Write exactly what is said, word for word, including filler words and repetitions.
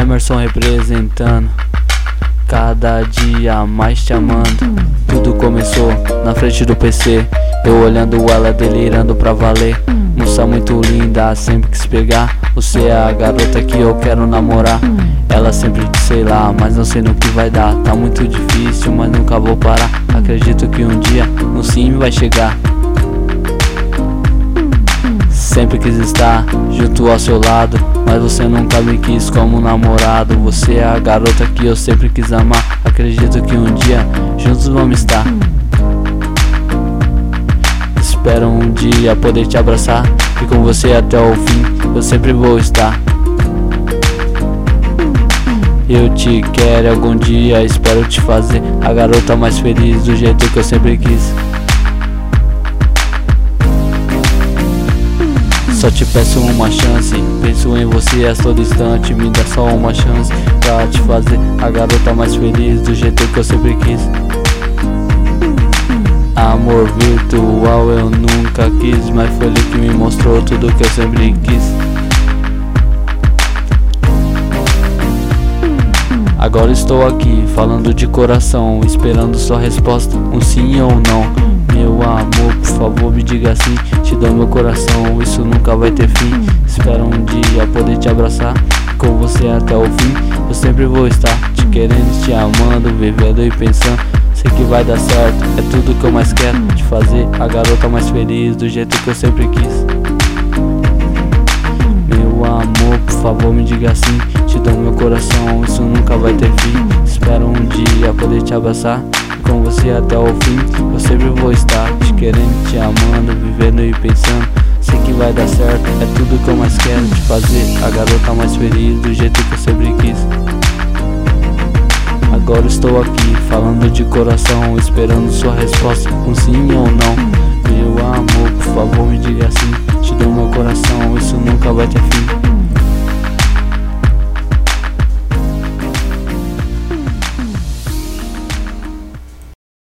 Emerson representando, cada dia mais te amando. Tudo começou na frente do P C, eu olhando ela delirando pra valer. Moça muito linda, sempre quis pegar. Você é a garota que eu quero namorar. Ela sempre disse sei lá, mas não sei no que vai dar. Tá muito difícil, mas nunca vou parar. Acredito que um dia no sim vai chegar. Sempre quis estar junto ao seu lado, mas você nunca me quis como namorado. Você é a garota que eu sempre quis amar. Acredito que um dia juntos vamos estar. Espero um dia poder te abraçar e com você até o fim eu sempre vou estar. Eu te quero algum dia, espero te fazer a garota mais feliz do jeito que eu sempre quis. Só te peço uma chance, penso em você a todo instante. Me dá só uma chance pra te fazer a garota mais feliz do jeito que eu sempre quis. Amor virtual eu nunca quis, mas foi ele que me mostrou tudo que eu sempre quis. Agora estou aqui falando de coração, esperando sua resposta, um sim ou não. Meu amor, por favor me diga sim, te dou meu coração, isso nunca vai ter fim. Espero um dia poder te abraçar, com você até o fim eu sempre vou estar. Te querendo, te amando, vivendo e pensando. Sei que vai dar certo, é tudo que eu mais quero. Te fazer a garota mais feliz do jeito que eu sempre quis. Meu amor, por favor me diga sim, te dou meu coração, isso nunca vai ter fim. Espero um dia poder te abraçar, com você até o fim eu sempre vou estar. Te querendo, te amando, vivendo e pensando. Sei que vai dar certo, é tudo que eu mais quero. Te fazer a garota mais feliz do jeito que eu sempre quis. Agora estou aqui falando de coração, esperando sua resposta, um sim ou não. Meu amor, por favor me diga sim, te dou meu coração, isso nunca vai ter fim.